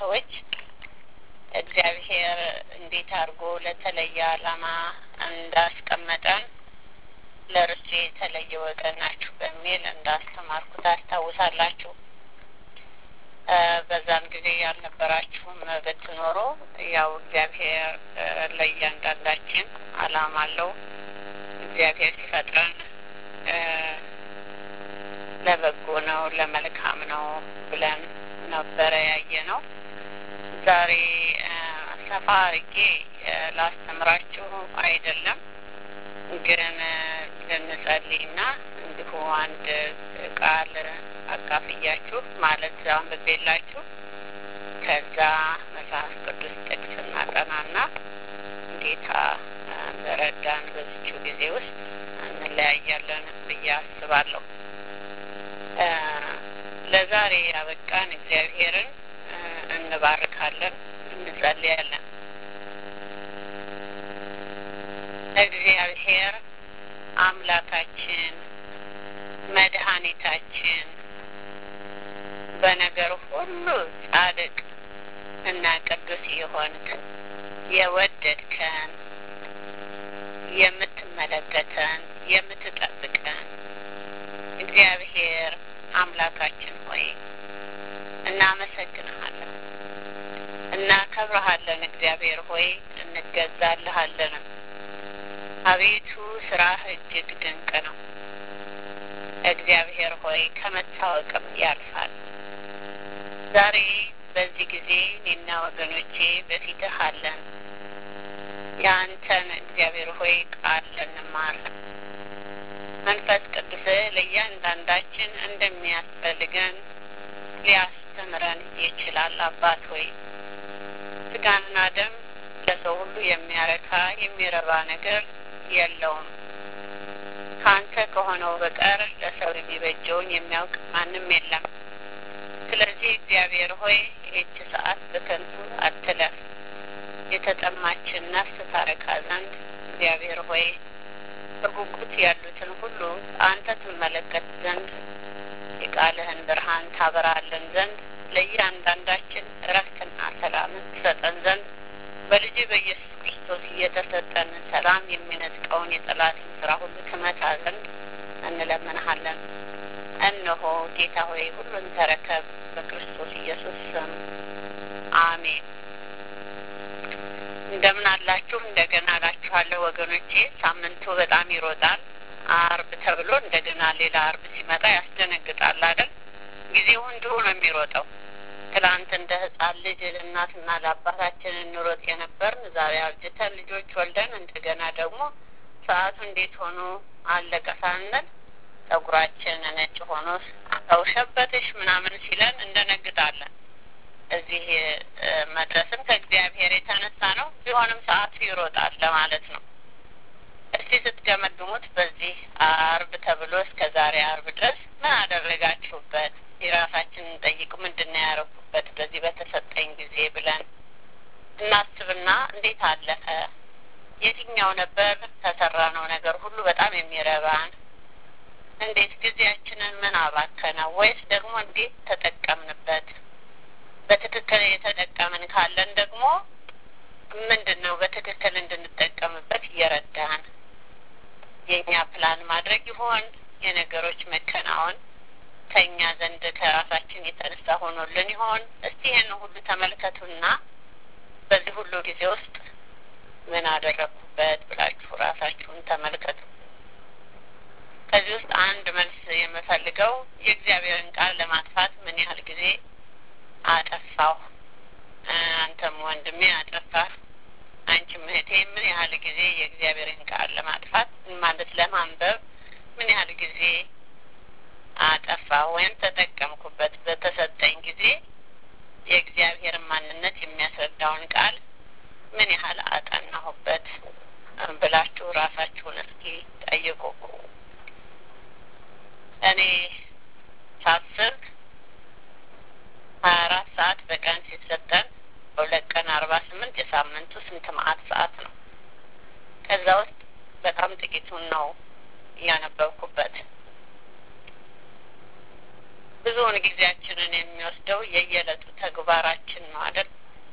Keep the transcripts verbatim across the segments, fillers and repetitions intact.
ሰዎች እግዚአብሔር እንዴት አድርጎ ለተለየ ዓላማ እንዳስቀመጠን ለርሱ የተለየ ወገን ናችሁ በሚል እንዳስተማርኩት አስታውሳላችሁ። በዛን ጊዜ ያልነበራችሁም ብትኖሩ ያው እግዚአብሔር ለእያንዳንዳችን ዓላማ አለው። እግዚአብሔር ሲፈጥረን ለበጎ ነው፣ ለመልካም ነው ብለን ነበረ ያየነው። ዛሬ ሰፋ አድርጌ ላስተምራችሁ አይደለም፣ ግን ልንጸልይና እንዲሁ አንድ ቃል አካፍያችሁ ማለት አንብቤላችሁ ከዛ መጽሐፍ ቅዱስ ጥቅስ እናጠናና ጌታ በረዳን በዚችው ጊዜ ውስጥ እንለያያለን ብዬ አስባለሁ። ለዛሬ ያበቃን እግዚአብሔርን እንባርካለን፣ እንጸልያለን። እግዚአብሔር አምላካችን መድኃኒታችን በነገር ሁሉ ጻድቅ እና ቅዱስ የሆንክ የወደድከን የምትመለከተን የምትጠብቀን እግዚአብሔር አምላካችን ሆይ እናመሰግንሃለን፣ እናከብረሃለን። እግዚአብሔር ሆይ እንገዛልሃለን። አቤቱ ስራህ እጅግ ድንቅ ነው። እግዚአብሔር ሆይ ከመታወቅም ያልፋል። ዛሬ በዚህ ጊዜ እኔና ወገኖቼ በፊትህ አለን። የአንተን እግዚአብሔር ሆይ ቃል እንማር። መንፈስ ቅዱስህ ለእያንዳንዳችን እንደሚያስፈልገን ሊያስተምረን ይችላል። አባት ሆይ ስጋና ደም ለሰው ሁሉ የሚያረካ የሚረባ ነገር የለውም። ከአንተ ከሆነው በቀር ለሰው የሚበጀውን የሚያውቅ ማንም የለም። ስለዚህ እግዚአብሔር ሆይ ይህች ሰዓት በከንቱ አትለፍ። የተጠማችን ነፍስ ታረካ ዘንድ እግዚአብሔር ሆይ በጉጉት ያሉትን ሁሉ አንተ ትመለከት ዘንድ የቃልህን ብርሃን ታበራለን ዘንድ ለእያንዳንዳችን እረፍትና ሰላምን ትሰጠን ዘንድ በልጅ በኢየሱስ ክርስቶስ እየተሰጠን ሰላም የሚነጥቀውን የጠላትን ስራ ሁሉ ትመታ ዘንድ እንለምንሃለን። እነሆ ጌታ ሆይ ሁሉን ተረከብ፣ በክርስቶስ ኢየሱስ ስም አሜን። እንደምን አላችሁ? እንደገና እላችኋለሁ ወገኖቼ። ሳምንቱ በጣም ይሮጣል። አርብ ተብሎ እንደገና ሌላ አርብ ሲመጣ ያስደነግጣል አይደል? ጊዜው እንዲሁ ነው የሚሮጠው። ትላንት እንደ ህጻን ልጅ ለእናትና ለአባታችን እንሮጥ የነበርን ዛሬ አርጅተን ልጆች ወልደን እንደገና ደግሞ ሰዓቱ እንዴት ሆኖ አለቀ ሳንል ጸጉራችን ነጭ ሆኖ ተውሸበትሽ ምናምን ሲለን እንደነግጣለን። እዚህ መድረስም ከእግዚአብሔር የተነሳ ነው። ቢሆንም ሰዓቱ ይሮጣል ለማለት ነው። እስቲ ስትገመግሙት በዚህ አርብ ተብሎ እስከ ዛሬ አርብ ድረስ ምን አደረጋችሁበት? የራሳችንን እንጠይቅ። ምንድን ነው ያደረኩበት በዚህ በተሰጠኝ ጊዜ ብለን እናስብና እንዴት አለፈ? የትኛው ነበር ከሰራነው ነገር ሁሉ በጣም የሚረባን? እንዴት ጊዜያችንን ምን አባከነው? ወይስ ደግሞ እንዴት ተጠቀምንበት? በትክክል የተጠቀምን ካለን ደግሞ ምንድን ነው በትክክል እንድንጠቀምበት እየረዳን? የእኛ ፕላን ማድረግ ይሆን? የነገሮች መከናወን ከእኛ ዘንድ ከራሳችን የተነሳ ሆኖልን ይሆን? እስቲ ይህን ሁሉ ተመልከቱና በዚህ ሁሉ ጊዜ ውስጥ ምን አደረግኩበት ብላችሁ ራሳችሁን ተመልከቱ። ከዚህ ውስጥ አንድ መልስ የምፈልገው የእግዚአብሔርን ቃል ለማጥፋት ምን ያህል ጊዜ አጠፋሁ? አንተም ወንድሜ አጠፋህ፣ አንቺም እህቴ ምን ያህል ጊዜ የእግዚአብሔርን ቃል ለማጥፋት ማለት ለማንበብ ምን ያህል ጊዜ አጠፋሁ ወይም ተጠቀምኩበት? በተሰጠኝ ጊዜ የእግዚአብሔርን ማንነት የሚያስረዳውን ቃል ምን ያህል አጠናሁበት ብላችሁ ራሳችሁን እስኪ ጠይቁ። እኔ ሳስብ ሀያ አራት ሰዓት በቀን ሲሰጠን በሁለት ቀን አርባ ስምንት የሳምንቱ ስንት መዓት ሰዓት ነው? ከዛ ውስጥ በጣም ጥቂቱን ነው እያነበብኩበት። ብዙውን ጊዜያችንን የሚወስደው የየዕለቱ ተግባራችን ነው አይደል?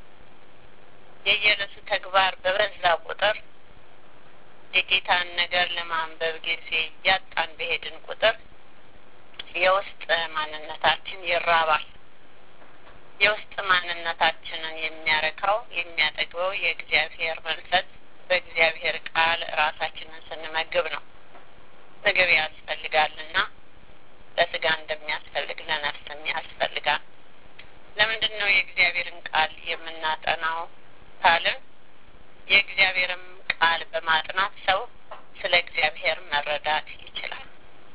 የየዕለቱ ተግባር በበዛ ቁጥር የጌታን ነገር ለማንበብ ጊዜ ያጣን በሄድን ቁጥር የውስጥ ማንነታችን ይራባል። የውስጥ ማንነታችንን የሚያረካው የሚያጠግበው የእግዚአብሔር መንፈስ በእግዚአብሔር ቃል ራሳችንን ስንመግብ ነው። ምግብ ያስፈልጋልና ለስጋ እንደሚያስፈልግ ለነፍስም ያስፈልጋል። ለምንድን ነው የእግዚአብሔርን ቃል የምናጠናው ካልን የእግዚአብሔርን ቃል በማጥናት ሰው ስለ እግዚአብሔር መረዳት ይችላል።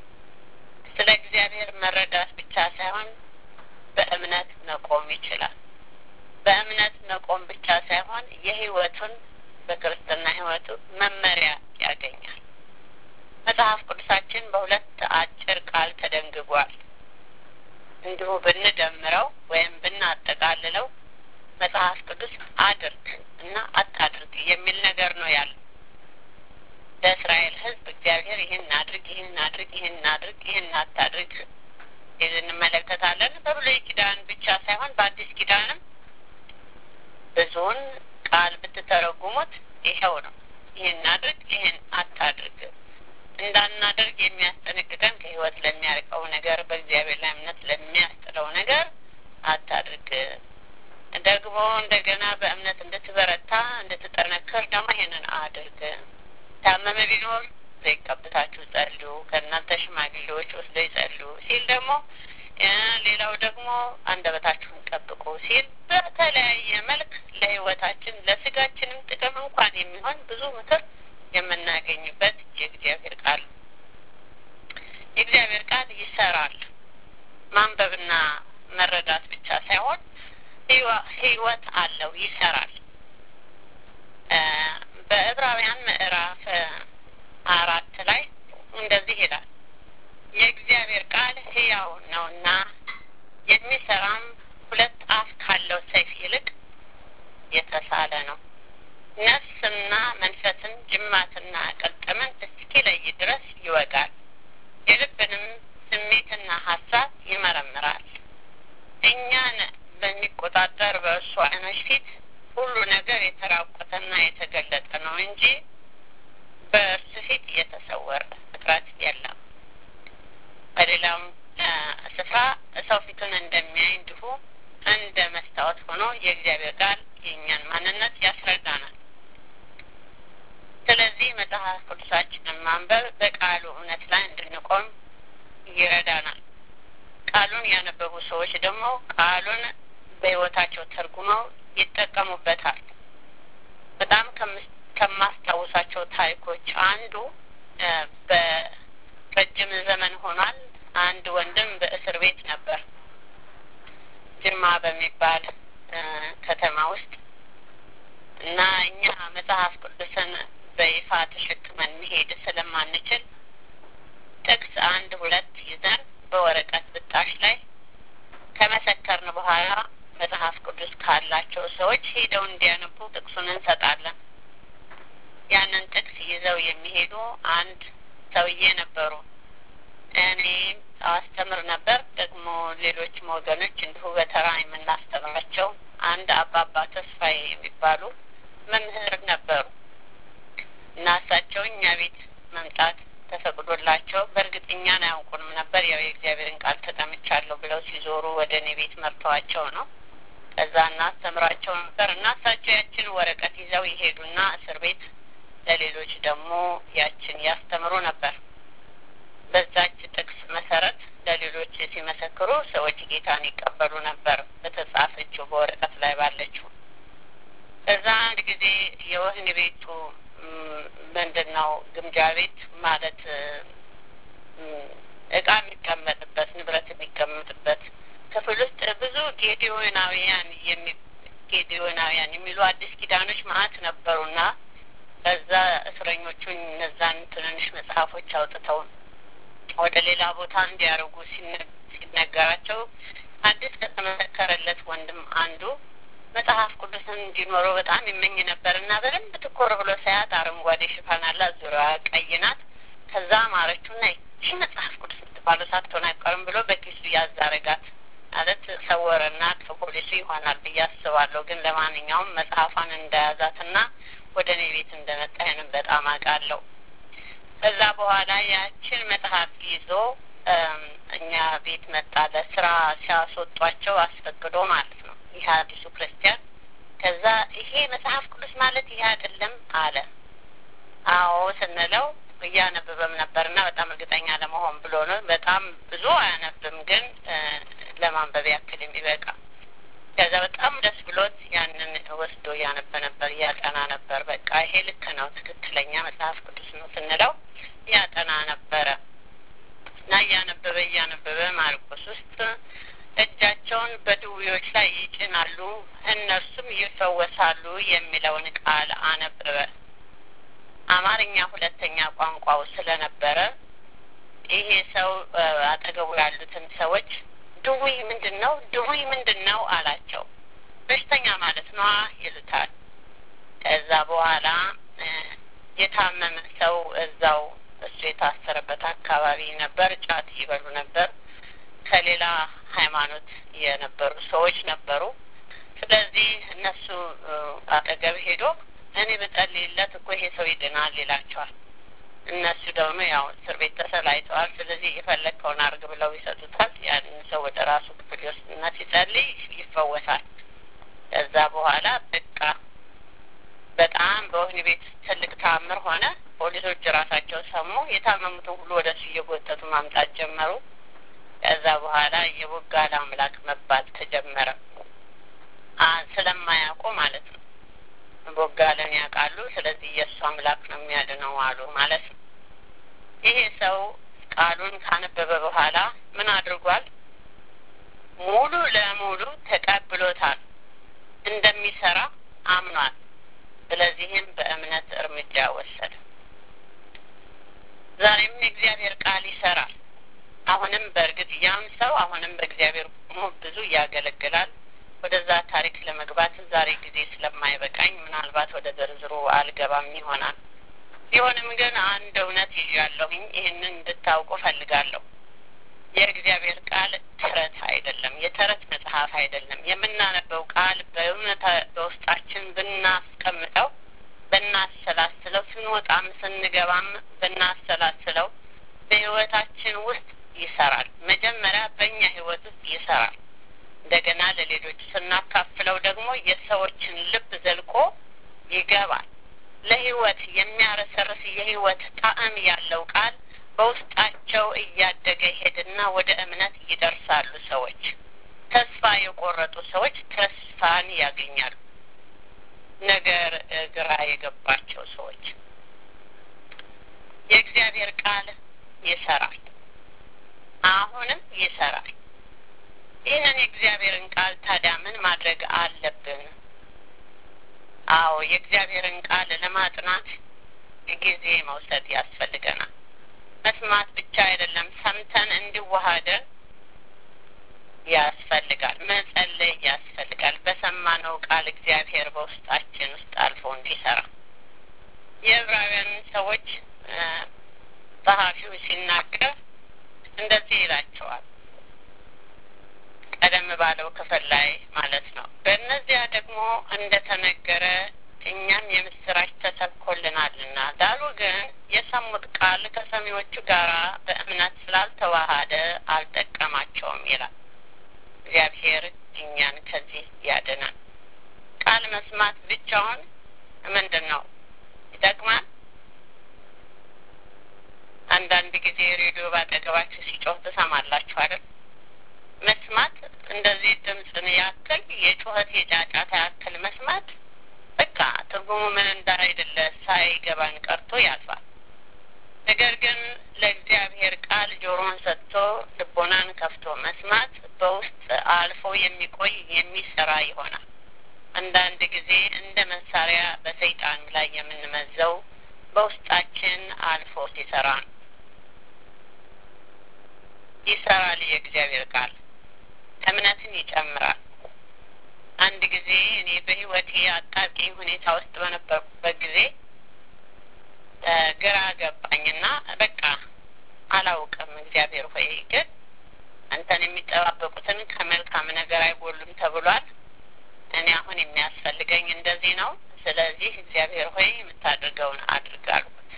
ስለ እግዚአብሔር መረዳት ብቻ ሳይሆን በእምነት መቆም ይችላል። በእምነት መቆም ብቻ ሳይሆን የህይወቱን በክርስትና ህይወቱ መመሪያ ያገኛል። መጽሐፍ ቅዱሳችን በሁለት አጭር ቃል ተደንግጓል። እንዲሁ ብንደምረው ወይም ብናጠቃልለው መጽሐፍ ቅዱስ አድርግ እና አታድርግ የሚል ነገር ነው ያለው። ለእስራኤል ህዝብ እግዚአብሔር ይህን አድርግ፣ ይህን አድርግ፣ ይህን አድርግ፣ ይህን አታድርግ ይህን እንመለከታለን። በብሉይ ኪዳን ብቻ ሳይሆን በአዲስ ኪዳንም ብዙውን ቃል ብትተረጉሙት ይኸው ነው። ይህን አድርግ፣ ይህን አታድርግ። እንዳናደርግ የሚያስጠነቅቀን ከህይወት ለሚያርቀው ነገር፣ በእግዚአብሔር ላይ እምነት ለሚያስጥለው ነገር አታድርግ። ደግሞ እንደገና በእምነት እንድትበረታ እንድትጠነክር ደግሞ ይሄንን አድርግ። ታመመ ቢኖር ዘይት ቀብታችሁ ጸልዩ፣ ከእናንተ ሽማግሌዎች ወስደው ይጸልዩ ሲል ደግሞ ሌላው ደግሞ አንደበታችሁን ጠብቁ ሲል በተለያየ መልክ ለህይወታችን ለስጋችንም ጥቅም እንኳን የሚሆን ብዙ ምክር የምናገኝበት የእግዚአብሔር ቃል የእግዚአብሔር ቃል ይሰራል። ማንበብና መረዳት ብቻ ሳይሆን ህይወት አለው፣ ይሰራል። በዕብራውያን ምዕራፍ አራት ላይ እንደዚህ ይላል፣ የእግዚአብሔር ቃል ህያው ነውና የሚሰራም ሁለት አፍ ካለው ሰይፍ ይልቅ የተሳለ ነው፣ ነፍስና መንፈስን ጅማትና ቅልጥምን እስኪለይ ድረስ ይወጋል፣ የልብንም ስሜትና ሀሳብ ይመረምራል። እኛን በሚቆጣጠር በእርሱ ዓይኖች ፊት ሁሉ ነገር የተራቆተና የተገለጠ ነው እንጂ በእርሱ ፊት የተሰወረ ፍጥረት የለም። በሌላም ስፍራ ሰው ፊቱን እንደሚያይ እንዲሁ እንደ መስታወት ሆኖ የእግዚአብሔር ቃል የእኛን ማንነት ያስረዳናል። ስለዚህ መጽሐፍ ቅዱሳችንን ማንበብ በቃሉ እውነት ላይ እንድንቆም ይረዳናል። ቃሉን ያነበቡ ሰዎች ደግሞ ቃሉን በህይወታቸው ተርጉመው ይጠቀሙበታል። በጣም ከማስታውሳቸው ታሪኮች አንዱ በረጅም ዘመን ሆኗል። አንድ ወንድም በእስር ቤት ነበር፣ ጅማ በሚባል ከተማ ውስጥ እና እኛ መጽሐፍ ቅዱስን በይፋ ተሸክመን መሄድ ስለማንችል ጥቅስ አንድ ሁለት ይዘን በወረቀት ብጣሽ ላይ ከመሰከርን በኋላ መጽሐፍ ቅዱስ ካላቸው ሰዎች ሄደው እንዲያነቡ ጥቅሱን እንሰጣለን። ያንን ጥቅስ ይዘው የሚሄዱ አንድ ሰውዬ ነበሩ። እኔ አስተምር ነበር፣ ደግሞ ሌሎችም ወገኖች እንዲሁ በተራ የምናስተምራቸው አንድ አባባ ተስፋዬ የሚባሉ መምህር ነበሩ እና እሳቸው እኛ ቤት መምጣት ተፈቅዶላቸው በእርግጥ እኛን አያውቁንም ነበር። ያው የእግዚአብሔርን ቃል ተጠምቻለሁ ብለው ሲዞሩ ወደ እኔ ቤት መርተዋቸው ነው። ከዛ እናስተምራቸው ነበር እና እሳቸው ያችን ወረቀት ይዘው ይሄዱና እስር ቤት ለሌሎች ደግሞ ያችን ያስተምሩ ነበር። በዛች ጥቅስ መሰረት ለሌሎች ሲመሰክሩ ሰዎች ጌታን ይቀበሉ ነበር፣ በተጻፈችው በወረቀት ላይ ባለችው። ከዛ አንድ ጊዜ የወህኒ ቤቱ ምንድን ነው ግምጃ ቤት ማለት እቃ የሚቀመጥበት ንብረት የሚቀመጥበት ክፍል ውስጥ ብዙ ጌዲዮናውያን የሚ ጌዲዮናውያን የሚሉ አዲስ ኪዳኖች ማለት ነበሩና ከዛ እስረኞቹን እነዛን ትንንሽ መጽሐፎች አውጥተው ወደ ሌላ ቦታ እንዲያርጉ ሲነገራቸው አዲስ ከተመሰከረለት ወንድም አንዱ መጽሐፍ ቅዱስን እንዲኖረው በጣም ይመኝ ነበርና በደንብ ትኩር ብሎ ሳያት አረንጓዴ ሽፋን አላት፣ ዙሪያዋ ቀይ ናት። ከዛ ማረችውና ይህ መጽሐፍ ቅዱስ ባለሳትቶን አይቀርም ብሎ በኪሱ ያዛረጋት ማለት ሰወረና ከፖሊሱ ይሆናል ብዬ አስባለሁ። ግን ለማንኛውም መጽሐፏን እንደያዛትና ወደ እኔ ቤት እንደመጣ ይሄንን በጣም አውቃለሁ። ከዛ በኋላ ያችን መጽሐፍ ይዞ እኛ ቤት መጣ። ለስራ ሲያስወጧቸው አስፈቅዶ ማለት ነው ይህ አዲሱ ክርስቲያን። ከዛ ይሄ መጽሐፍ ቅዱስ ማለት ይሄ አይደለም አለ። አዎ ስንለው እያነበበም ነበርና በጣም እርግጠኛ ለመሆን ብሎ ነው። በጣም ብዙ አያነብም፣ ግን ለማንበብ ያክል የሚበቃ። ከዛ በጣም ደስ ብሎት ያንን ወስዶ እያነበ ነበር፣ እያጠና ነበር። በቃ ይሄ ልክ ነው፣ ትክክለኛ መጽሐፍ ቅዱስ ነው ስንለው ያጠና ነበረ እና እያነበበ እያነበበ ማርቆስ ውስጥ እጃቸውን በድውዮች ላይ ይጭናሉ እነርሱም ይፈወሳሉ የሚለውን ቃል አነበበ። አማርኛ ሁለተኛ ቋንቋው ስለነበረ ይሄ ሰው አጠገቡ ያሉትን ሰዎች ድውይ ምንድነው ድውይ ምንድነው አላቸው። በሽተኛ ማለት ነው ይሉታል። ከዛ በኋላ የታመመ ሰው እዛው እሱ የታሰረበት አካባቢ ነበር። ጫት ይበሉ ነበር። ከሌላ ሃይማኖት የነበሩ ሰዎች ነበሩ። ስለዚህ እነሱ አጠገብ ሄዶ እኔ በጸልይለት እኮ ይሄ ሰው ይድናል ይላቸዋል። እነሱ ደግሞ ያው እስር ቤት ተሰላይተዋል። ስለዚህ የፈለከውን አድርግ ብለው ይሰጡታል። ያንን ሰው ወደ ራሱ ክፍል ይወስድና ሲጸልይ ይፈወሳል። ከዛ በኋላ በቃ በጣም በወህኒ ቤት ትልቅ ተአምር ሆነ። ፖሊሶች ራሳቸው ሰሙ። የታመሙትን ሁሉ ወደ እሱ እየጎተቱ ማምጣት ጀመሩ። ከዛ በኋላ የቦጋለ አምላክ መባል ተጀመረ። ስለማያውቁ ማለት ነው። ቦጋለን ያውቃሉ። ስለዚህ የእሱ አምላክ ነው የሚያድነው አሉ ማለት ነው። ይሄ ሰው ቃሉን ካነበበ በኋላ ምን አድርጓል? ሙሉ ለሙሉ ተቀብሎታል፣ እንደሚሰራ አምኗል። ስለዚህም በእምነት እርምጃ ወሰደ። ዛሬም የእግዚአብሔር ቃል ይሰራል። አሁንም በእርግጥ ያም ሰው አሁንም በእግዚአብሔር ብዙ ያገለግላል። ወደዛ ታሪክ ለመግባት ዛሬ ጊዜ ስለማይበቃኝ ምናልባት ወደ ዝርዝሩ አልገባም ይሆናል። ቢሆንም ግን አንድ እውነት ይዣለሁኝ፣ ይህንን እንድታውቁ ፈልጋለሁ። የእግዚአብሔር ቃል ተረት አይደለም፣ የተረት መጽሐፍ አይደለም። የምናነበው ቃል በእውነት በውስጣችን ብናስቀምጠው፣ ብናሰላስለው፣ ስንወጣም ስንገባም ብናሰላስለው በህይወታችን ውስጥ ይሰራል። መጀመሪያ በእኛ ህይወት ውስጥ ይሰራል። እንደገና ለሌሎች ስናካፍለው ደግሞ የሰዎችን ልብ ዘልቆ ይገባል። ለህይወት የሚያረሰርስ የህይወት ጣዕም ያለው ቃል በውስጣቸው እያደገ ሄድና ወደ እምነት ይደርሳሉ። ሰዎች ተስፋ የቆረጡ ሰዎች ተስፋን ያገኛሉ። ነገር ግራ የገባቸው ሰዎች የእግዚአብሔር ቃል ይሰራል፣ አሁንም ይሰራል። ይህንን የእግዚአብሔርን ቃል ታዲያ ምን ማድረግ አለብን? አዎ የእግዚአብሔርን ቃል ለማጥናት ጊዜ መውሰድ ያስፈልገናል። መስማት ብቻ አይደለም፣ ሰምተን እንዲዋሃደን ያስፈልጋል። መጸለይ ያስፈልጋል። በሰማነው ቃል እግዚአብሔር በውስጣችን ውስጥ አልፎ እንዲሰራ የዕብራውያን ሰዎች ጸሐፊው ሲናገር እንደዚህ ይላቸዋል። ቀደም ባለው ክፍል ላይ ማለት ነው። በእነዚያ ደግሞ እንደተነገረ እኛም የምስራች ተሰብኮልናልና፣ ዳሩ ግን የሰሙት ቃል ከሰሚዎቹ ጋር በእምነት ስላልተዋሃደ አልጠቀማቸውም ይላል። እግዚአብሔር እኛን ከዚህ ያድናል። ቃል መስማት ብቻውን ምንድን ነው ይጠቅማል? አንዳንድ ጊዜ ሬዲዮ ባጠገባችሁ ሲጮህ ትሰማላችሁ አይደል? መስማት እንደዚህ ድምፅን ያክል የጩኸት የጫጫታ ያክል መስማት በቃ ትርጉሙ ምን እንዳይደለ ሳይገባን ቀርቶ ያልፋል። ነገር ግን ለእግዚአብሔር ቃል ጆሮን ሰጥቶ ልቦናን ከፍቶ መስማት በውስጥ አልፎ የሚቆይ የሚሰራ ይሆናል። አንዳንድ ጊዜ እንደ መሳሪያ በሰይጣን ላይ የምንመዘው በውስጣችን አልፎ ሲሰራ ነው። ይሰራል። የእግዚአብሔር ቃል እምነትን ይጨምራል። አንድ ጊዜ እኔ በህይወቴ አጣብቂኝ ሁኔታ ውስጥ በነበርኩበት ጊዜ ግራ ገባኝና በቃ አላውቅም። እግዚአብሔር ሆይ ግን አንተን የሚጠባበቁትን ከመልካም ነገር አይጎሉም ተብሏል። እኔ አሁን የሚያስፈልገኝ እንደዚህ ነው። ስለዚህ እግዚአብሔር ሆይ የምታደርገውን አድርግ አልኩት።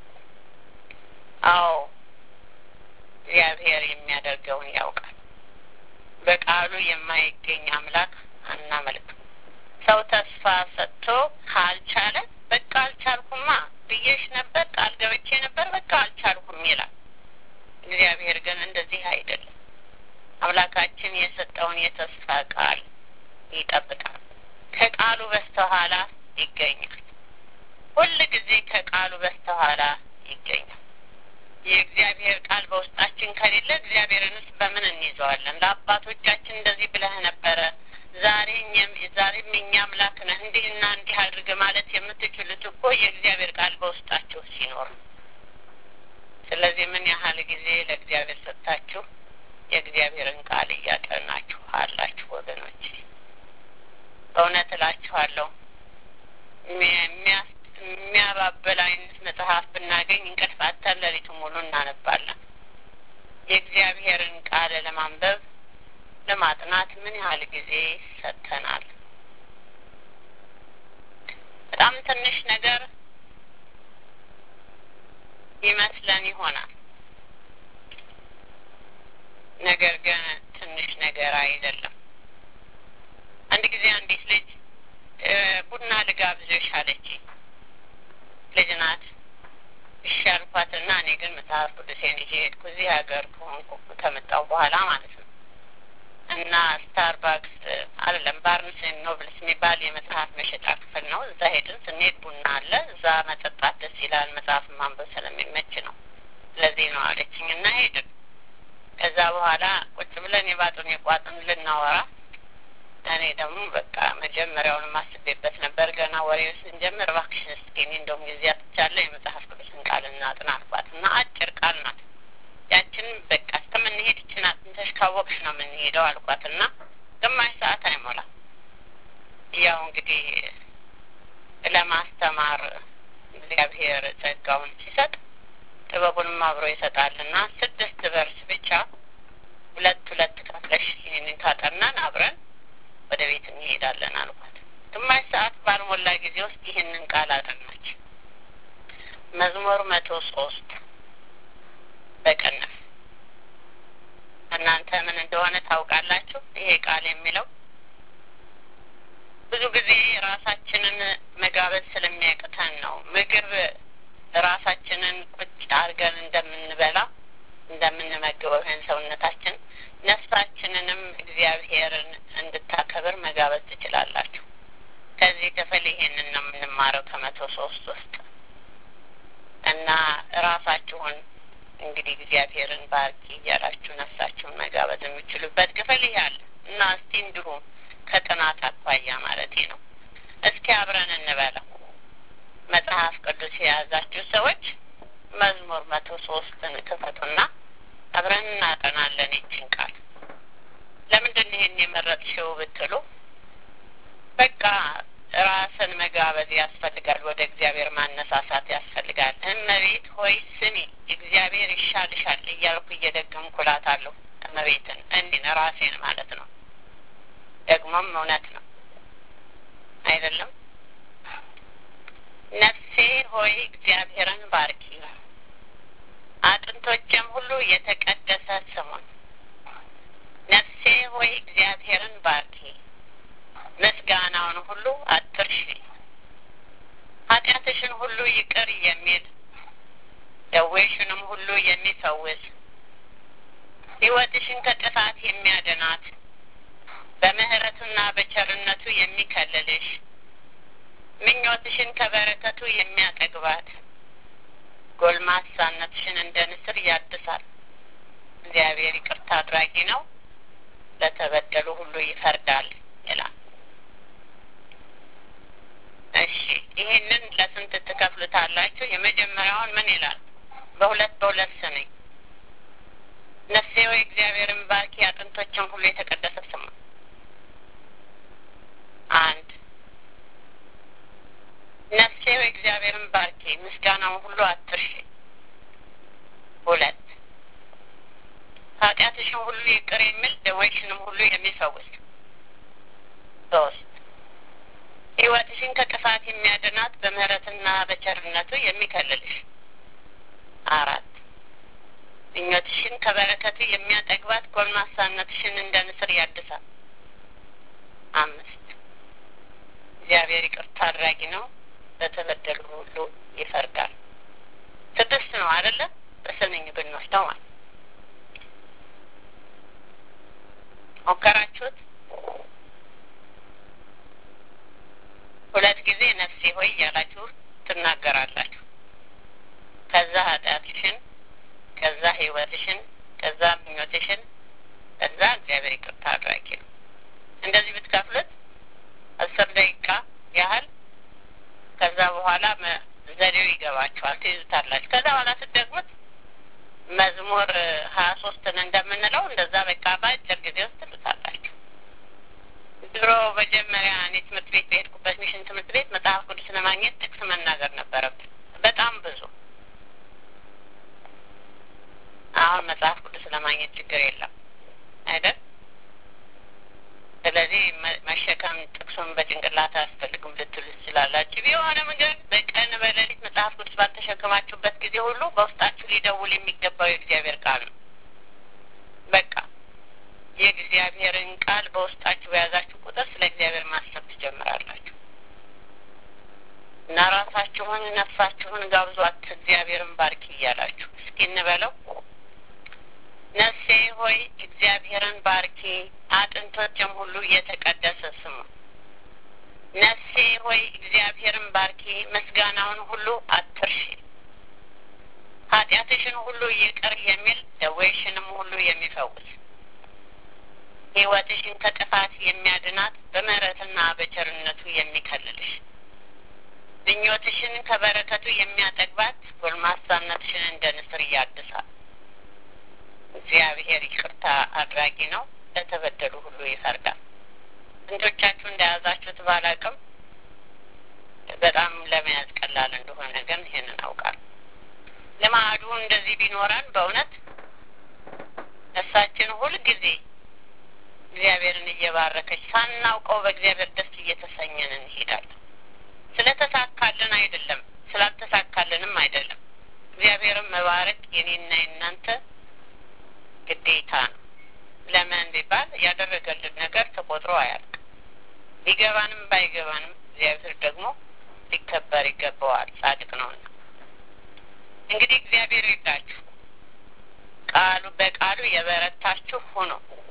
አዎ እግዚአብሔር የሚያደርገውን ያውቃል። በቃሉ የማይገኝ አምላክ አናመልክ። ሰው ተስፋ ሰጥቶ ካልቻለ በቃ አልቻልኩማ ብዬሽ ነበር፣ ቃል ገብቼ ነበር፣ በቃ አልቻልኩም ይላል። እግዚአብሔር ግን እንደዚህ አይደለም። አምላካችን የሰጠውን የተስፋ ቃል ይጠብቃል። ከቃሉ በስተኋላ ይገኛል። ሁል ጊዜ ከቃሉ በስተኋላ ይገኛል። የእግዚአብሔር ቃል በውስጣችን ከሌለ እግዚአብሔርንስ በምን እንይዘዋለን? ለአባቶቻችን እንደዚህ ብለህ ነበረ፣ ዛሬ ዛሬም የእኛ አምላክ ነህ እንዲህና እንዲህ አድርግ ማለት የምትችሉት እኮ የእግዚአብሔር ቃል በውስጣችሁ ሲኖር። ስለዚህ ምን ያህል ጊዜ ለእግዚአብሔር ሰጥታችሁ የእግዚአብሔርን ቃል እያጠናችሁ አላችሁ ወገኖች? በእውነት እላችኋለሁ የሚያባበል አይነት መጽሐፍ ብናገኝ እንቅልፍ አጥተን ሌሊቱን ሙሉ እናነባለን። የእግዚአብሔርን ቃል ለማንበብ ለማጥናት ምን ያህል ጊዜ ሰጥተናል? በጣም ትንሽ ነገር ይመስለን ይሆናል። ነገር ግን ትንሽ ነገር አይደለም። አንድ ጊዜ አንዲት ልጅ ቡና ልጋብዝሽ አለችኝ። ልጅ ናት። እሺ አልኳትና እኔ ግን መጽሐፍ ቅዱሴን ይዤ ሄድኩ። እዚህ ሀገር ከሆንኩ ከመጣሁ በኋላ ማለት ነው። እና ስታርባክስ አይደለም ባርንስ ኤንድ ኖብልስ የሚባል የመጽሐፍ መሸጫ ክፍል ነው። እዛ ሄድን። ስንሄድ ቡና አለ። እዛ መጠጣት ደስ ይላል፣ መጽሐፍ ማንበብ ስለሚመች ነው። ስለዚህ ነው አለችኝ እና ሄድን። ከዛ በኋላ ቁጭ ብለን የባጡን የቋጡን ልናወራ፣ እኔ ደግሞ በቃ መጀመሪያውን ማስቤበት ነበር። ገና ወሬው ስንጀምር እባክሽን እስኪ እኔ እንደውም ጊዜ አጥቻለሁ የመጽሐፍ ቅዱስን ቃል እናጥና አልኳት እና አጭር ቃል ናት። ያችን በቃ እስከምንሄድ ይችን አጥንተሽ ካወቅሽ ነው የምንሄደው አልኳት እና ግማሽ ሰዓት አይሞላም። ያው እንግዲህ ለማስተማር እግዚአብሔር ጸጋውን ሲሰጥ ጥበቡንም አብሮ ይሰጣልና ስድስት ቨርስ ብቻ ሁለት ሁለት ከፍለሽ ይህንን ካጠናን አብረን ወደ ቤት እንሄዳለን አልኳት። ግማሽ ሰዓት ባልሞላ ጊዜ ውስጥ ይህንን ቃል አጠናች። መዝሙር መቶ ሶስት በቅንፍ። እናንተ ምን እንደሆነ ታውቃላችሁ? ይሄ ቃል የሚለው ብዙ ጊዜ ራሳችንን መጋበዝ ስለሚያቅተን ነው። ምግብ ራሳችንን ቁጭ አድርገን እንደምንበላ እንደምንመገበው ይህን ሰውነታችን ነፍሳችንንም እግዚአብሔርን እንድታከብር መጋበዝ ትችላላችሁ። ከዚህ ክፍል ይሄንን ነው የምንማረው ከመቶ ሶስት ውስጥ እና ራሳችሁን እንግዲህ እግዚአብሔርን ባርኪ እያላችሁ ነፍሳችሁን መጋበዝ የምችሉበት ክፍል ይሄ አለ እና እስቲ እንዲሁ ከጥናት አኳያ ማለቴ ነው እስኪ አብረን እንበለው። መጽሐፍ ቅዱስ የያዛችሁ ሰዎች መዝሙር መቶ ሶስትን ክፈቱና አብረን እናጠናለን ይህችን ቃል። ለምንድን ነው ይሄን የመረጥሽው ብትሉ በቃ ራስን መጋበዝ ያስፈልጋል። ወደ እግዚአብሔር ማነሳሳት ያስፈልጋል። እመቤት ሆይ ስሚ እግዚአብሔር ይሻልሻል እያልኩ እየደገምኩ እላታለሁ። እመቤትን እንዲህ ራሴን ማለት ነው። ደግሞም እውነት ነው አይደለም? ነፍሴ ሆይ እግዚአብሔርን ባርኪ፣ አጥንቶቼም ሁሉ የተቀደሰ ስሙን። ነፍሴ ሆይ እግዚአብሔርን ባርኪ፣ ምስጋናውን ሁሉ አትርሺ። ኃጢአትሽን ሁሉ ይቅር የሚል ደዌሽንም ሁሉ የሚፈውስ ሕይወትሽን ከጥፋት የሚያድናት በምህረቱና በቸርነቱ የሚከልልሽ ምኞትሽን ከበረከቱ የሚያጠግባት ጎልማሳነትሽን እንደ ንስር ያድሳል። እግዚአብሔር ይቅርታ አድራጊ ነው፣ ለተበደሉ ሁሉ ይፈርዳል ይላል። እሺ ይሄንን ለስንት ትከፍሉታላችሁ? የመጀመሪያውን ምን ይላል? በሁለት በሁለት ስንኝ። ነፍሴ ሆይ እግዚአብሔርን ባርኪ፣ አጥንቶችም ሁሉ የተቀደሰ ስሙ። አንድ ነፍሴ ሆይ እግዚአብሔርን ባርኪ፣ ምስጋናውን ሁሉ አትርሺ። ሁለት ኃጢአትሽን ሁሉ ይቅር የሚል ደዌሽንም ሁሉ የሚፈውስ። ሶስት ሕይወትሽን ከጥፋት የሚያድናት በምህረትና በቸርነቱ የሚከልልሽ። አራት ምኞትሽን ከበረከቱ የሚያጠግባት ጎልማሳነትሽን እንደ ንስር ያድሳል። አምስት እግዚአብሔር ይቅርታ አድራጊ ነው፣ በተበደሉ ሁሉ ይፈርዳል። ስድስት ነው አይደለ? በስንኝ ብንወስደው ማለት ሞከራችሁት? ሁለት ጊዜ ነፍሴ ሆይ እያላችሁ ትናገራላችሁ። ከዛ ኃጢአትሽን፣ ከዛ ህይወትሽን፣ ከዛ ምኞትሽን፣ ከዛ እግዚአብሔር ይቅርታ አድራጊ ነው። እንደዚህ ብትከፍሉት አስር ደቂቃ ያህል ከዛ በኋላ ዘዴው ይገባችኋል፣ ትይዙታላችሁ። ከዛ በኋላ ስትደግሙት መዝሙር ሀያ ሶስትን እንደምንለው እንደዛ በቃ በአጭር ጊዜ ውስጥ ትሉታላችሁ። ድሮ መጀመሪያ እኔ ትምህርት ቤት በሄድኩበት ሚሽን ትምህርት ቤት መጽሐፍ ቅዱስ ለማግኘት ጥቅስ መናገር ነበረብን፣ በጣም ብዙ። አሁን መጽሐፍ ቅዱስ ለማግኘት ችግር የለም አይደል? ስለዚህ መሸከም ጥቅሱን በጭንቅላት አያስፈልግም ልትሉ ትችላላችሁ። ቢሆንም ግን በቀን በሌሊት መጽሐፍ ቅዱስ ባልተሸከማችሁበት ጊዜ ሁሉ በውስጣችሁ ሊደውል የሚገባው የእግዚአብሔር ቃል ነው። በቃ የእግዚአብሔርን ቃል በውስጣችሁ በያዛችሁ ቁጥር ስለ እግዚአብሔር ማሰብ ትጀምራላችሁ እና ራሳችሁን ነፍሳችሁን ጋብዟት እግዚአብሔርን ባርኪ እያላችሁ እስኪ እንበለው። ነፍሴ ሆይ እግዚአብሔርን ባርኪ፣ አጥንቶችም ሁሉ የተቀደሰ ስሙ። ነፍሴ ሆይ እግዚአብሔርን ባርኪ፣ ምስጋናውን ሁሉ አትርሺ። ኃጢአትሽን ሁሉ ይቅር የሚል ደዌሽንም ሁሉ የሚፈውስ፣ ሕይወትሽን ከጥፋት የሚያድናት በምህረትና በቸርነቱ የሚከልልሽ፣ ምኞትሽን ከበረከቱ የሚያጠግባት ጎልማሳነትሽን እንደ ንስር ያድሳል። እግዚአብሔር ይቅርታ አድራጊ ነው፣ ለተበደሉ ሁሉ ይፈርዳል። እንቶቻችሁ እንደያዛችሁት ባላቅም በጣም ለመያዝ ቀላል እንደሆነ ግን ይሄንን አውቃለሁ። ልማዱ እንደዚህ ቢኖረን በእውነት ነፍሳችን ሁልጊዜ እግዚአብሔርን እየባረከች ሳናውቀው በእግዚአብሔር ደስ እየተሰኘን እንሄዳለን። ስለተሳካልን አይደለም፣ ስላልተሳካልንም አይደለም። እግዚአብሔርን መባረክ የኔና የእናንተ ግዴታ ነው። ለምን ቢባል ያደረገልን ነገር ተቆጥሮ አያልቅም። ሊገባንም ባይገባንም እግዚአብሔር ደግሞ ሊከበር ይገባዋል፣ ጻድቅ ነውና። እንግዲህ እግዚአብሔር ይርዳችሁ። ቃሉ በቃሉ የበረታችሁ ሁኑ።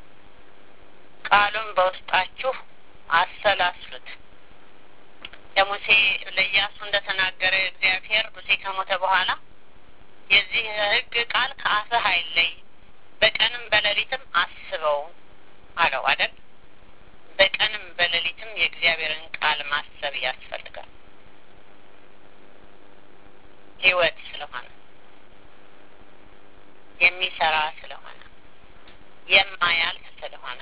ቃሉን በውስጣችሁ አሰላስሉት። ለሙሴ ለኢያሱ እንደተናገረ እግዚአብሔር ሙሴ ከሞተ በኋላ የዚህ ሕግ ቃል ከአፍህ አይለይ፣ በቀንም በሌሊትም አስበው አለው አይደል? በቀንም በሌሊትም የእግዚአብሔርን ቃል ማሰብ ያስፈልጋል። ሕይወት ስለሆነ የሚሰራ ስለሆነ የማያልፍ ስለሆነ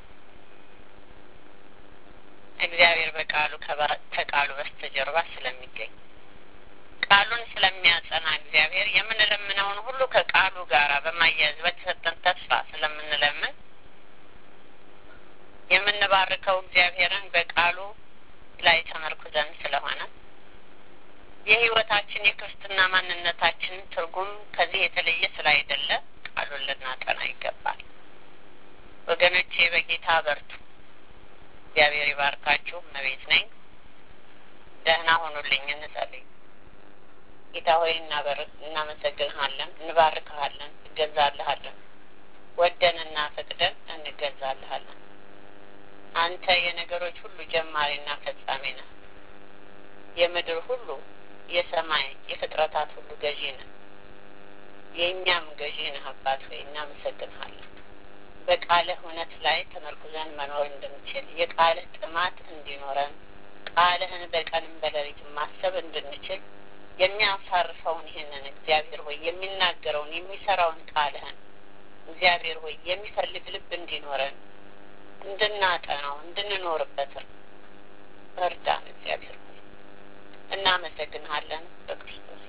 እግዚአብሔር በቃሉ ከቃሉ በስተጀርባ ስለሚገኝ ቃሉን ስለሚያጸና እግዚአብሔር የምንለምነውን ሁሉ ከቃሉ ጋር በማያያዝ በተሰጠን ተስፋ ስለምንለምን የምንባርከው እግዚአብሔርን በቃሉ ላይ ተመርኩዘን ስለሆነ የሕይወታችን የክርስትና ማንነታችን ትርጉም ከዚህ የተለየ ስላይደለ ቃሉን ልናጠና ይገባል። ወገኖቼ በጌታ በርቱ። እግዚአብሔር ይባርካችሁ። እመቤት ነኝ። ደህና ሆኑልኝ። እንጸልይ። ጌታ ሆይ እናመሰግንሃለን፣ እንባርክሃለን፣ እንገዛልሃለን። ወደንና ፈቅደን እንገዛልሃለን። አንተ የነገሮች ሁሉ ጀማሪና ፈጻሚ ነህ። የምድር ሁሉ የሰማይ የፍጥረታት ሁሉ ገዢ ነህ። የእኛም ገዢ ነህ አባት ሆይ እናመሰግንሃለን። በቃልህ እውነት ላይ ተመርኩዘን መኖር እንድንችል የቃልህ ጥማት እንዲኖረን ቃልህን በቀንም በሌሊትም ማሰብ እንድንችል የሚያሳርፈውን ይህንን እግዚአብሔር ሆይ የሚናገረውን የሚሰራውን ቃልህን እግዚአብሔር ሆይ የሚፈልግ ልብ እንዲኖረን እንድናጠናው እንድንኖርበት እርዳን። እግዚአብሔር ሆይ እናመሰግንሃለን በክርስቶስ